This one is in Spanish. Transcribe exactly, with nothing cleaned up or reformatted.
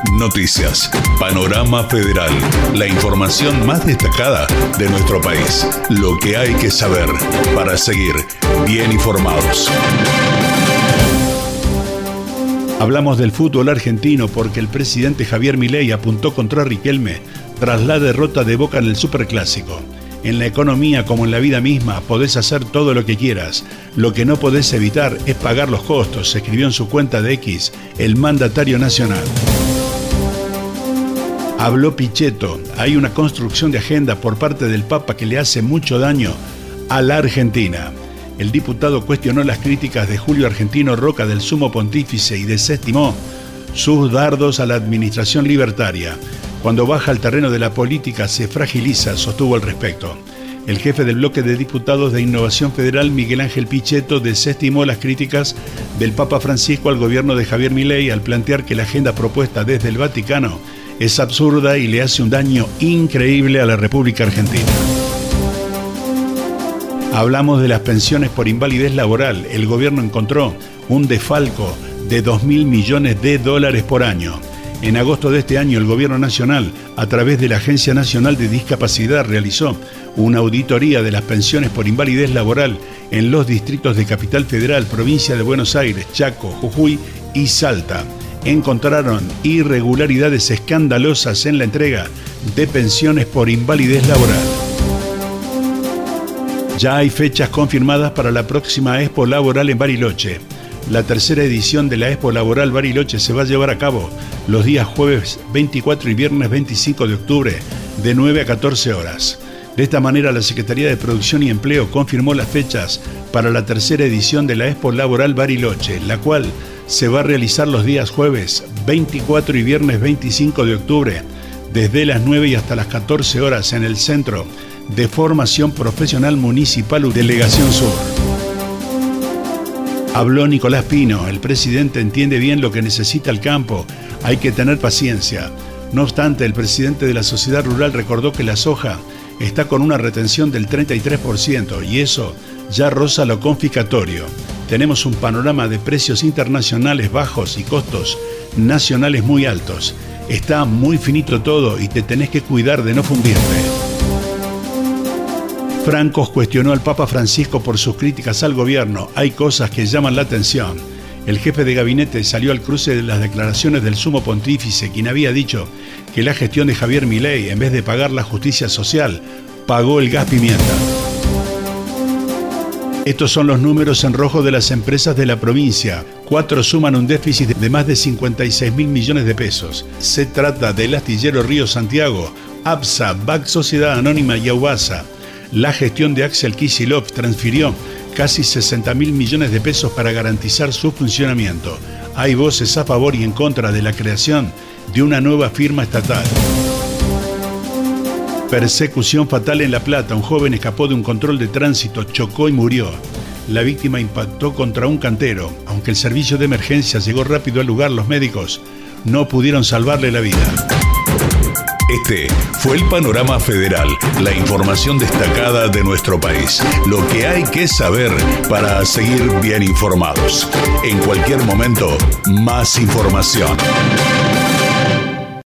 Noticias. Panorama Federal. La información más destacada de nuestro país. Lo que hay que saber para seguir bien informados. Hablamos del fútbol argentino porque el presidente Javier Milei apuntó contra Riquelme tras la derrota de Boca en el Superclásico. En la economía como en la vida misma podés hacer todo lo que quieras. Lo que no podés evitar es pagar los costos, escribió en su cuenta de X el mandatario nacional. Habló Pichetto. Hay una construcción de agenda por parte del Papa que le hace mucho daño a la Argentina. El diputado cuestionó las críticas de Julio Argentino Roca del Sumo Pontífice y desestimó sus dardos a la administración libertaria. Cuando baja al terreno de la política se fragiliza, sostuvo al respecto. El jefe del bloque de diputados de Innovación Federal, Miguel Ángel Pichetto, desestimó las críticas del Papa Francisco al gobierno de Javier Milei al plantear que la agenda propuesta desde el Vaticano es absurda y le hace un daño increíble a la República Argentina. Hablamos de las pensiones por invalidez laboral. El gobierno encontró un desfalco de dos mil millones de dólares por año. En agosto de este año, el Gobierno Nacional, a través de la Agencia Nacional de Discapacidad, realizó una auditoría de las pensiones por invalidez laboral en los distritos de Capital Federal, Provincia de Buenos Aires, Chaco, Jujuy y Salta. Encontraron irregularidades escandalosas en la entrega de pensiones por invalidez laboral. Ya hay fechas confirmadas para la próxima Expo Laboral en Bariloche. La tercera edición de la Expo Laboral Bariloche se va a llevar a cabo los días jueves veinticuatro y viernes veinticinco de octubre de nueve a catorce horas. De esta manera, la Secretaría de Producción y Empleo confirmó las fechas para la tercera edición de la Expo Laboral Bariloche, la cual se va a realizar los días jueves veinticuatro y viernes veinticinco de octubre, desde las nueve y hasta las catorce horas en el Centro de Formación Profesional Municipal Delegación Sur. Habló Nicolás Pino. El presidente entiende bien lo que necesita el campo. Hay que tener paciencia. No obstante, el presidente de la Sociedad Rural recordó que la soja está con una retención del treinta y tres por ciento y eso ya roza lo confiscatorio. Tenemos un panorama de precios internacionales bajos y costos nacionales muy altos. Está muy finito todo y te tenés que cuidar de no fundirte. Francos cuestionó al Papa Francisco por sus críticas al gobierno. Hay cosas que llaman la atención. El jefe de gabinete salió al cruce de las declaraciones del Sumo Pontífice, quien había dicho que la gestión de Javier Milei, en vez de pagar la justicia social, pagó el gas pimienta. Estos son los números en rojo de las empresas de la provincia. Cuatro suman un déficit de más de cincuenta y seis mil millones de pesos. Se trata del Astillero Río Santiago, APSA, B A C Sociedad Anónima y Aubasa. La gestión de Axel Kicillof transfirió casi sesenta mil millones de pesos para garantizar su funcionamiento. Hay voces a favor y en contra de la creación de una nueva firma estatal. Persecución fatal en La Plata. Un joven escapó de un control de tránsito, chocó y murió. La víctima impactó contra un cantero. Aunque el servicio de emergencia llegó rápido al lugar, los médicos no pudieron salvarle la vida. Este fue el Panorama Federal, la información destacada de nuestro país. Lo que hay que saber para seguir bien informados. En cualquier momento, más información.